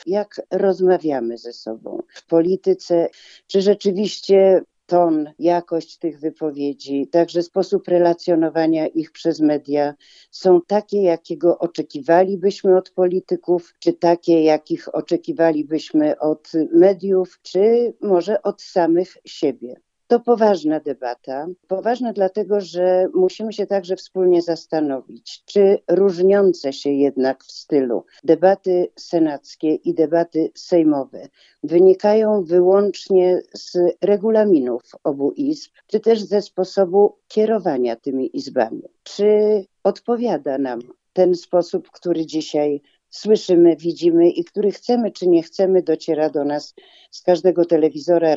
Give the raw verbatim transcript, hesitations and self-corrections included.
jak rozmawiamy ze sobą w polityce, czy rzeczywiście ton, jakość tych wypowiedzi, także sposób relacjonowania ich przez media są takie, jakiego oczekiwalibyśmy od polityków, czy takie, jakich oczekiwalibyśmy od mediów, czy może od samych siebie. To poważna debata. Poważna dlatego, że musimy się także wspólnie zastanowić, czy różniące się jednak w stylu debaty senackie i debaty sejmowe wynikają wyłącznie z regulaminów obu izb, czy też ze sposobu kierowania tymi izbami. Czy odpowiada nam ten sposób, który dzisiaj słyszymy, widzimy i który chcemy czy nie chcemy, dociera do nas z każdego telewizora,